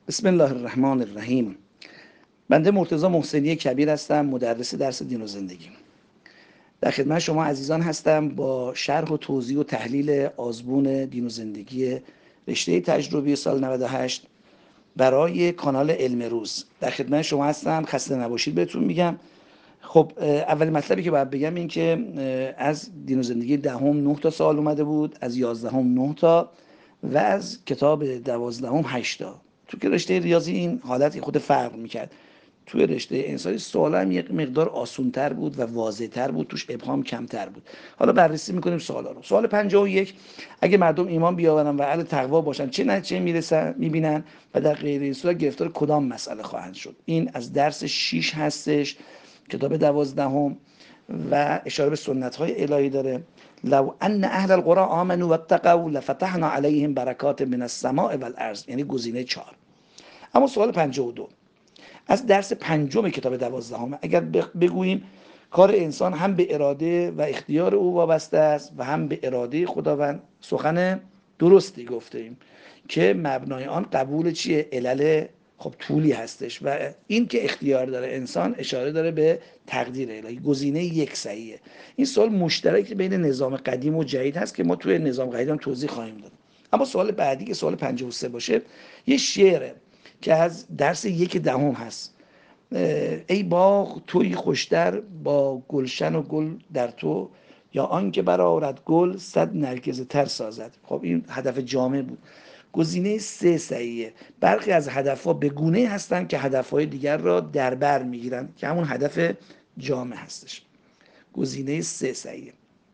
بسم الله الرحمن الرحیم. بنده مرتضی محسنی کبیر هستم، مدرس درس دین و زندگی. در خدمت شما عزیزان هستم با شرح و توضیح و تحلیل آزمون دین و زندگی رشته تجربی سال 98 برای کانال علم روز. در خدمت شما هستم، خسته نباشید بهتون میگم. خب اولین مطلبی که باید بگم این که از دین و زندگی دهم 9 تا سوال اومده بود، از 11هم 9 تا و از کتاب 12هم 8 تا. تو که رشته ریاضی این حالت خود فرق میکرد. توی رشته انسانی سوالا هم یک مقدار آسان‌تر بود و واضح‌تر بود، توش ابهام کمتر بود. حالا بررسی میکنیم سوالا رو. سوال 51: اگه مردم ایمان بیاورن و اهل تقوا باشن چه نتیجه میبینن و در غیر این صورت گرفتار کدام مسئله خواهند شد؟ این از درس 6 هستش، کتاب 12 و اشاره به سنت های الهی داره. لو ان اهل القرى آمنوا واتقوا لفتحنا علیهم برکات من السماء والارض، یعنی گزینه 4. اما سوال 52 از درس 5 کتاب 12 اگر بگوییم کار انسان هم به اراده و اختیار او وابسته است و هم به اراده خداوند، سخن درستی گفته ایم که مبنای آن قبول چیه؟ علل خب طولی هستش و این که اختیار داره انسان اشاره داره به تقدیر الهی. گزینه 1 صحیحه. این سوال مشترک بین نظام قدیم و جدید هست که ما توی نظام قدیم هم توضیح خواهیم داد. اما سوال بعدی که سوال 53 باشه، یه شعره که از درس 1 هست. ای باغ توی خوشتر با گلشن و گل در تو، یا آنکه برآرد گل صد نرگس تر سازد. خب این هدف جامع بود. گزینه 3 صحیحه. برخی از هدفها به گونه هستند که هدفهای دیگر را در بر میگیرند که همون هدف جامع هستش. گزینه 3 صحیحه.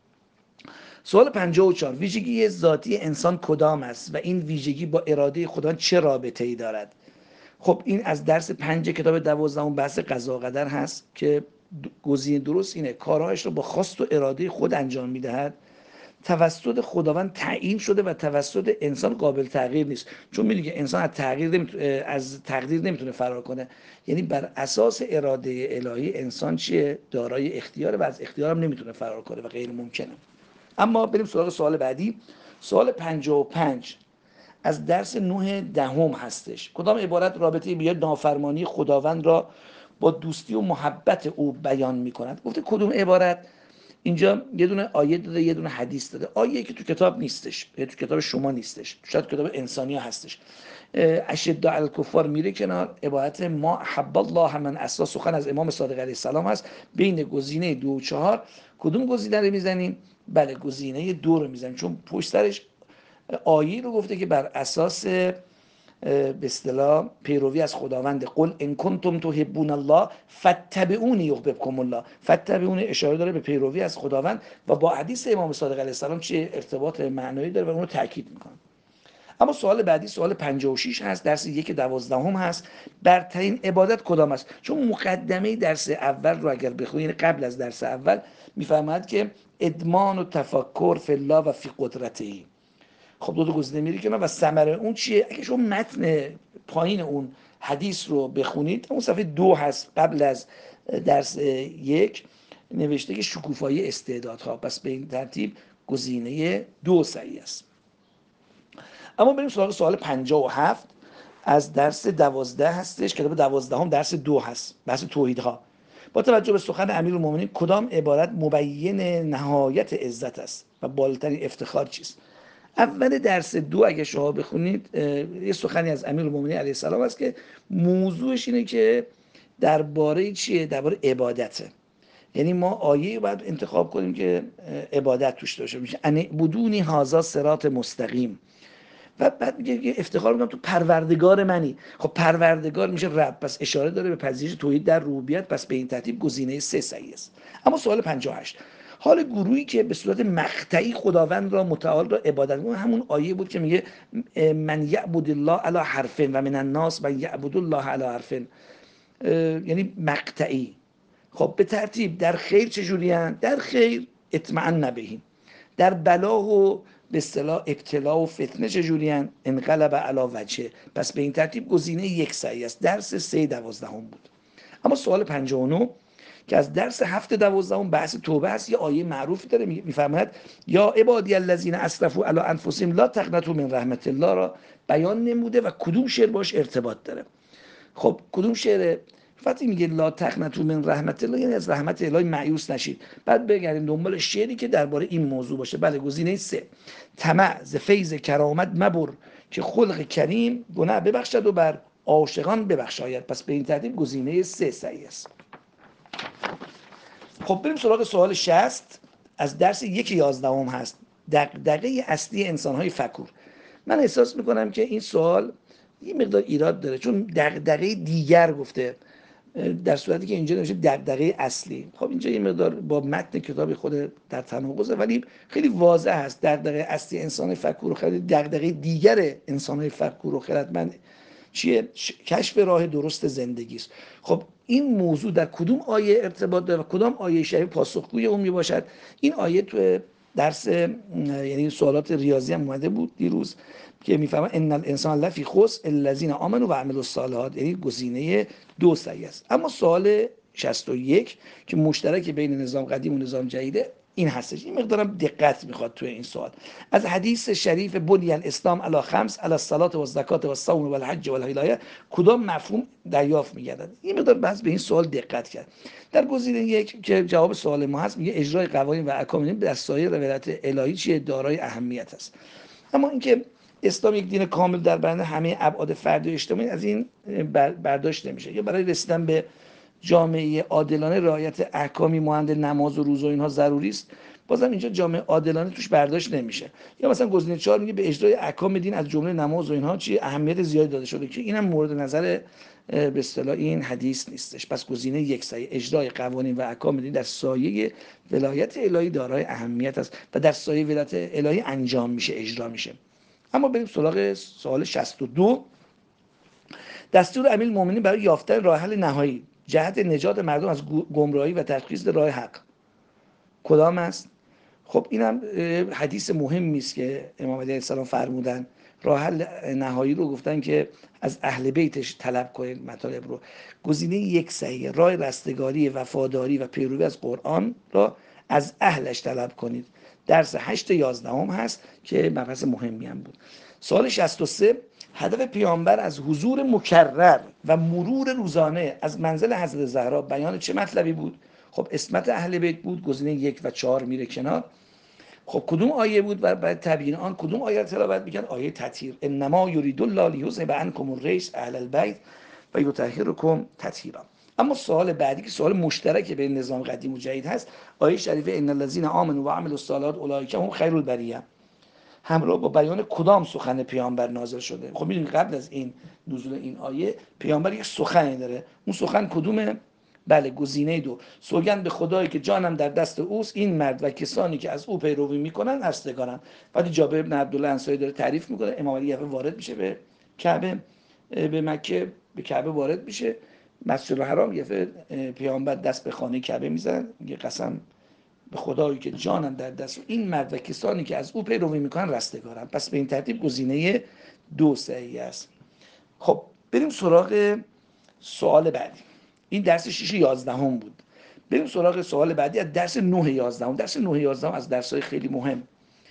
سوال 54: ویژگی ذاتی انسان کدام است و این ویژگی با اراده خداوند چه رابطه ای دارد؟ خب این از درس 5 کتاب 12 بحث قضا و قدر هست که گزینه درست اینه: کارهایش را با خواست و اراده خود انجام میدهد، توسط خداوند تعیین شده و توسط انسان قابل تغییر نیست. چون میدونی که انسان از تقدیر نمیتونه فرار کنه، یعنی بر اساس اراده الهی انسان چیه؟ دارای اختیار و از اختیار هم نمیتونه فرار کنه و غیر ممکنه. اما بریم سراغ سوال بعدی. سوال 55 از درس 9 هستش. کدام عبارت رابطه بین نافرمانی خداوند را با دوستی و محبت او بیان می کند؟ گفته کدوم عبارت؟ اینجا یه دونه آیه داده، یه دونه حدیث داده. آیه که تو کتاب نیستش، تو کتاب شما نیستش، شاید کتاب انسانی هستش. اشداء علی الکفار میره کنار. عبارت ما احب الله من اساس، سخن از امام صادق علیه السلام هست. بین گزینه 2 و 4 کدوم گزینه رو میزنیم؟ بله، گزینه 2 رو میزنیم، چون پشت سرش آیه رو گفته که بر اساس به اصطلاح پیروی از خداوند. قل ان کنتم تحبون الله فاتبعونی یحببکم الله. فاتبعونی اشاره داره به پیروی از خداوند و با حدیث امام صادق علیه السلام چه ارتباط معنایی داره و اون رو تاکید میکنه. اما سوال بعدی سوال 56 هست، درس 1 12 هست. برترین عبادت کدام است؟ چون مقدمه درس اول رو اگر بخونید، قبل از درس اول میفهمد که ادمان و تفکر فی الله و فی قدرته. خب دو گزینه میری کنار و ثمره اون چیه؟ اگه شما متن پایین اون حدیث رو بخونید، اون صفحه 2 هست، قبل از درس 1 نوشته که شکوفایی استعدادها. پس به این ترتیب گزینه 2 صحیح است. اما بریم سراغ سوال 57 از درس 12 هستش. کتاب 12 درس 2 هست، بحث توحیدها. با توجه به سخن امیرالمومنین کدام عبارت مبین نهایت عزت است و بالاترین افتخار چیست؟ اول درس 2 اگه شما بخونید یه سخنی از امیرالمومنین علیه السلام است که موضوعش اینه که درباره چیه؟ درباره عبادته. یعنی ما آیه باید انتخاب کنیم که عبادت توش داشته باشه. ان اعبدونی هذا صراط مستقیم. و بعد میگه افتخار میکنم تو پروردگار منی. خب پروردگار میشه رب، پس اشاره داره به پذیرش توحید در ربوبیت. پس به این ترتیب گزینه 3 صحیح است. اما سوال 58: حال گروهی که به صورت مقطعی خداوند را متعال را عبادت می‌کنند، همون آیه بود که میگه من یعبد الله علی حرف و من الناس من یعبد الله علی حرف، یعنی مقطعی. خب به ترتیب در خیر چجوریان؟ در خیر اطمئن بهیم. در بلا و به اصطلاح ابتلا و فتنه چجوریان؟ انقلب علی وجهه. پس به این ترتیب گزینه 1 صحیح است. درس 3 12 بود. اما سوال 59: که از درس 7-12 بحث توبه هست. یه آیه معروفی داره میفرماید یا عبادی الذین اسرفوا علی انفسهم لا تقنطوا من رحمت الله را بیان نموده و کدوم شعر باش ارتباط داره. خب کدوم شعر؟ وقتی میگه لا تقنطوا من رحمت الله یعنی از رحمت الهی مایوس نشید. بعد بگردیم دنبال شعری که درباره این موضوع باشه. بله گزینه 3 طمع ز فیض کرامت مبر که خلق کریم گناه ببخشد و بر عاشقان ببخشاید. پس به این ترتیب گزینه 3 صحیح است. خب بریم سراغ سوال 60 از درس 1/11 هست. دغدغه اصلی انسان‌های فکور. من احساس میکنم که این سوال یه مقدار ایراد داره چون دغدغه دیگر گفته در صورتی که اینجا نوشته دغدغه اصلی. خب اینجا یه مقدار با متن کتاب خود در تناقضه ولی خیلی واضح است دغدغه اصلی انسان فکور و خرد، دغدغه دیگر انسان‌های فکور و خردمند چیه؟ کشف راه درست زندگی است. خب این موضوع در کدوم آیه ارتباط داره و کدام آیه شریف پاسخگوی اون می باشد؟ این آیه تو درس یعنی سوالات ریاضی هم اومده بود دیروز که میفهمن ان الانسان لفی خسر الذین آمنوا و عملوا الصالحات، یعنی گزینه 2 صحیح است. اما سوال 61 که مشترک بین نظام قدیم و نظام جدیده این هستش. این مقدارم دقت میخواد توی این سوال. از حدیث شریف بنی الاسلام علی 5 علی الصلاه و الزکات و الصوم و الحج و الهدایه کدام مفهوم دریافت میگردد؟ این مقدار بحث به این سوال دقت کرد. در گزینه 1 که جواب سوال ما هست میگه اجرای قوانین و احکام دین در سایر ولایت الهی چیه؟ دارای اهمیت است. اما اینکه اسلام یک دین کامل در برابر همه ابعاد فردی و اجتماعی از این برداشت نمیشه. یا برای رسیدن به جامعه عادلانه رعایت احکامی مانند نماز و روزه و اینها ضروری است، بازم اینجا جامعه عادلانه توش برداشت نمیشه. یا مثلا گزینه 4 میگه به اجرای احکام دین از جمله نماز و اینها چی اهمیت زیادی داده شده که اینم مورد نظر به اصطلاح این حدیث نیستش. پس گزینه 1 صحیح، اجرای قوانین و احکام دین در سایه ولایت الهی دارای اهمیت است و در سایه ولایت الهی انجام میشه، اجرا میشه. اما بریم سراغ سوال 62. دستور امیرالمومنین برای یافتن راه حل نهایی جهت نجات مردم از گمراهی و تشخیص راه حق کدام است؟ خب اینم حدیث مهمی است که امام علیه السلام فرمودن. راه حل نهایی رو گفتن که از اهل بیتش طلب کنید مطالب رو. گزینه 1 صحیح، راه رستگاری، وفاداری و پیروی از قرآن را از اهلش طلب کنید. درس 8/11 هست که مبحث مهمی هم بود. سوال 63 هدف پیامبر از حضور مکرر و مرور روزانه از منزل حضرت زهرا بیان چه مطلبی بود؟ خب عصمت اهل بیت بود، گزینه 1 و 4 میره کنار. خب کدوم آیه بود و بعد تبیین آن کدوم آیه رو تلاوت میکنن؟ آیه تطهیر. انما یرید الله لیذهب عنکم الرجس اهل البیت و یطهرکم تطهیرا. اما سوال بعدی که سوال مشترک بین نظام قدیم و جدید هست، آیه شریفه ان الذين آمنوا و عملوا الصالحات اولئک هم خیر البریه همراه با بیان کدام سخن پیامبر نازل شده؟ خب میدونید قبل از این نزول این آیه پیامبر یک سخنی داره. اون سخن کدومه؟ بله گزینه 2 سوگند به خدایی که جانم در دست اوست این مرد و کسانی که از او پیروی میکنن رستگارن. بعد جابر بن عبدالله انصاری داره تعریف میکنه امام علی وارد میشه به کعبه، به مکه، به کعبه وارد میشه، مسجد الحرام یه پیامبر دست به خانه کعبه میزنن میگه قسم به خدایی که جانم در دست این مرد و کسانی که از او پیروی میکنن رستگارن. پس به این ترتیب گزینه 2 صحیح است. خب بریم سراغ سوال بعدی. این درس 6/11 بود. بریم سراغ سوال بعدی از درس 9/11. درس 9/11 از درس‌های خیلی مهم.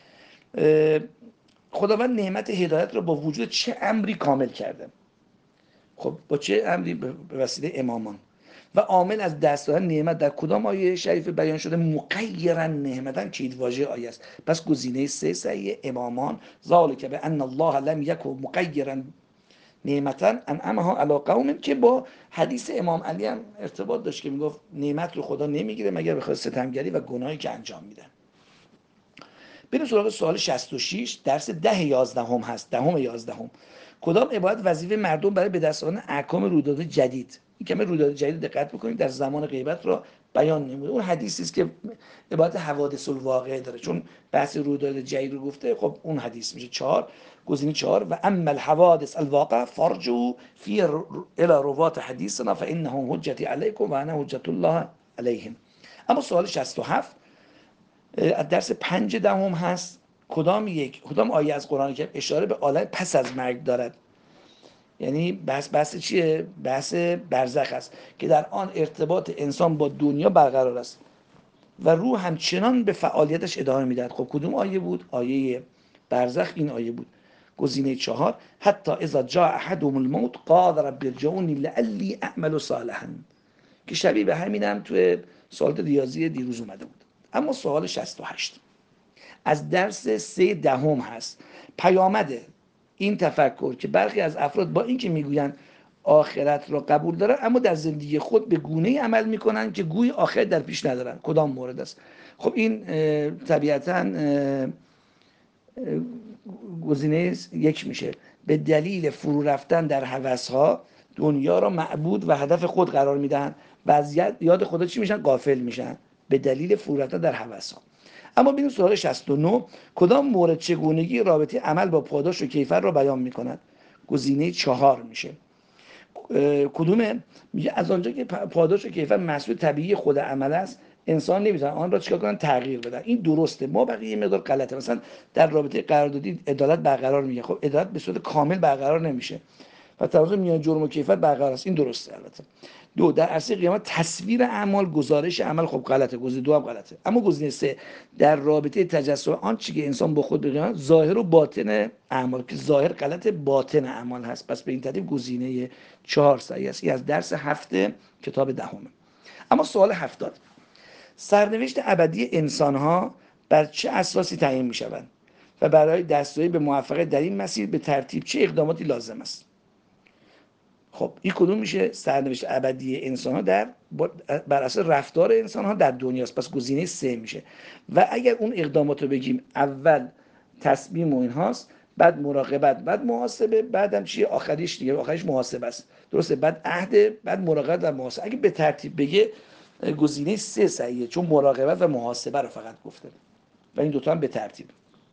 خداوند نعمت هدایت را با وجود چه امری کامل کرده؟ خب با چه امری؟ به وسیله امامان. و عامل از دست دادن نعمت در کدام آیه شریف بیان شده؟ مقیرا نعمتاً کلیدواژه آیه است. پس گزینه 3 صحیح، امامان. ذالک بان الله لم یکن مقیرا نعمتاً انعمها علی قوم، که با حدیث امام علی هم ارتباط داشت که میگفت نعمت رو خدا نمیگیره مگر بخواد ستمگری و گناهی که انجام میده. بریم سراغ سوال 66 درس 10/11 هست. 10/11 کدام عبارت وظیفه مردم برای به دست آوردن احکام رویداد جدید؟ این کلمه رویداد جدید دقت بکنید در زمان غیبت را بیان نموده. اون حدیثی است که عبارت حوادث الواقعه داره چون بحث رویداد جدید رو گفته. خب اون حدیث میشه 4 گزینه 4 و اما الحوادث الواقع فارجو فی الی روات حدیثنا فانهم حجتی علیکم و انا حجت الله علیهم. اما سوال 67 از درس 5/10 هست. کدام آیه از قرآن کریم اشاره به عالم پس از مرگ دارد؟ یعنی بحث چیه؟ بحث برزخ است که در آن ارتباط انسان با دنیا برقرار است و روح همچنان به فعالیتش ادامه میدهد. خب کدوم آیه بود؟ آیه برزخ این آیه بود. گزینه 4 حتی اذا جاء احدهم الموت قال رب ارجعونی لعلی اعمل صالحا، که شبیه به همینم توی سوالات ریاضی دیروز اومده بود. اما سوال 68 از درس 3 دهم هست. پیامده این تفکر که برخی از افراد با اینکه میگویند آخرت را قبول دارن اما در زندگی خود به گونه‌ای عمل میکنن که گویی آخرت در پیش ندارن، کدام مورد است؟ خب این طبیعتاً گزینه 1 میشه. به دلیل فرو رفتن در هوس‌ها دنیا را معبود و هدف خود قرار میدن و از یاد خدا چی میشن؟ غافل میشن، به دلیل فرو رفتن در هوس‌ها. اما ببینیم سوال 69 کدام مورد چگونگی رابطه عمل با پاداش و کیفر را بیان میکند؟ گزینه 4 میشه. کدومه؟ میگه از آنجا که پاداش و کیفر محصول طبیعی خود عمل است، انسان نمیتونه آن را چیکار کنن؟ تغییر بدن. این درسته، ما بقیه مقدار غلطه. مثلا در رابطه قراردادی عدالت برقرار میگه، خب عدالت به صورت کامل برقرار نمیشه و تناسب میان جرم و کیفر برقرار است، این درسته. البته 2 در عرصه قیامت تصویر اعمال، گزارش عمل، خب غلطه، گزینه 2 هم غلطه. اما گزینه 3 در رابطه تجسم آن چی که انسان با خود بگه ظاهر و باطن اعمال، که ظاهر غلط، باطن اعمال هست، پس به این ترتیب گزینه 4 صحیح است. این از درس 7 کتاب دهم. اما سوال 70 سرنوشت ابدی انسان‌ها بر چه اساسی تعیین می‌شوند و برای دستیابی به موفقیت در این مسیر به ترتیب چه اقداماتی لازم است؟ خب این کدوم میشه؟ سرنوشت ابدی انسان ها بر اساس رفتار انسان ها در دنیاست، پس گزینه 3 میشه. و اگر اون اقدامات رو بگیم اول تصمیم و اینهاست، بعد مراقبت، بعد محاسبه، بعدم چیه؟ آخریش دیگه، آخریش محاسبه است، درسته؟ بعد عهد، بعد مراقبت و محاسبه. اگه به ترتیب بگه گزینه 3 صحیحه، چون مراقبت و محاسبه رو فقط گفته و این دوتا هم به ترتیب.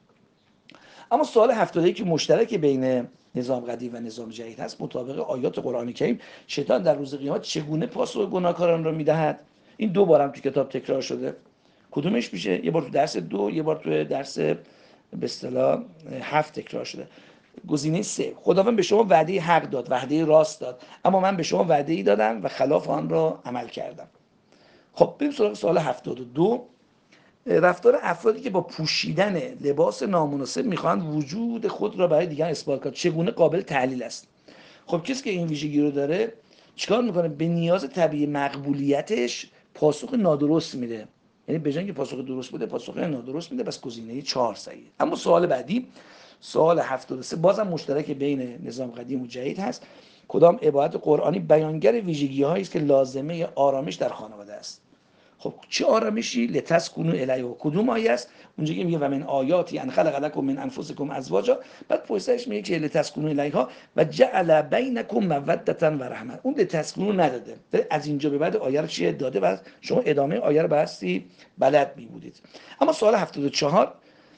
اما سوال 71 که مشترک بین نظام قدیم و نظام جدید هست، مطابق آیات قرآن کریم شیطان در روز قیامت چگونه پاسخ گناهکاران را میدهد؟ این 2 بار هم تو کتاب تکرار شده. کدومش میشه؟ یه بار تو درس 2، یه بار تو درس به اصطلاح 7 تکرار شده. گزینه 3 خداوند به شما وعده حق داد، وعده راست داد، اما من به شما وعده ای دادم و خلاف آن را عمل کردم. خب بریم سراغ سوال 72. رفتار افرادی که با پوشیدن لباس نامناسب میخواهند وجود خود را برای دیگران اثبات کنند چگونه قابل تحلیل است؟ خب کسی که این ویژگی رو داره چیکار میکنه؟ به نیاز طبیعی مقبولیتش پاسخ نادرست میده، یعنی به جای اینکه پاسخ درست بده پاسخ نادرست میده، بس گزینه 4 صحیح. اما سوال بعدی سوال 73 بازم مشترک بین نظام قدیم و جدید هست. کدام عبارت قرآنی بیانگر ویژگی هایی است که لازمه آرامش در خانواده است؟ خب چه آرامشی؟ لتسکنوا الیه. کدوم آیه است؟ اونجا که میگه و من آیاتی ان خلق لکم من انفسکم ازواجا، بعد پشتش میگه که لتسکنوا الیها و جعل بینکم موده و رحمه. اون لتسکنوا نداده، از اینجا به بعد آیه رو چیه داده و شما ادامه آیه رو باستی بلد میبودید. اما سوال 74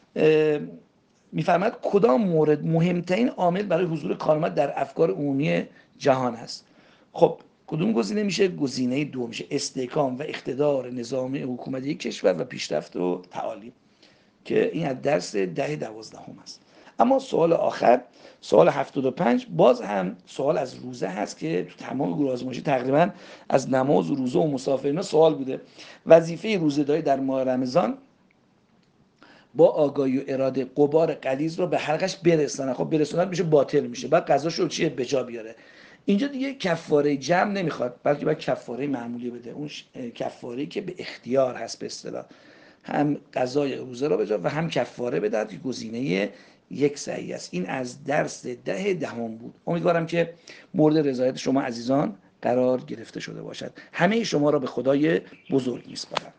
میفرماید کدام مورد مهمترین عامل برای حضور کارآمد در افکار عمومی جهان است؟ خب کدوم گزینه میشه؟ گزینه 2 میشه. استحکام و اقتدار نظام حکومتی کشور و پیشرفت و تعالی، که این از درس 10-12 است. اما سوال آخر سوال 75 باز هم سوال از روزه هست که تو تمام گروه آزمایشی تقریبا از نماز و روزه و مسافرین سوال بوده. وظیفه روزه‌داری در ماه رمضان با آگاهی و اراده غبار غلیظ رو به حلقش برسونه. خب برسونت میشه باطل میشه، بعد قضاشو چیه به جا بیاره. اینجا دیگه کفاره جمع نمیخواد، بلکه باید کفاره معمولی بده، اون کفاره که به اختیار هست به اصطلاح، هم قضای روزه رو بجا و هم کفاره بده، که گزینه 1 صحیح است. این از درس 10 بود. امیدوارم که مورد رضایت شما عزیزان قرار گرفته شده باشد. همه شما را به خدای بزرگ میسپارم.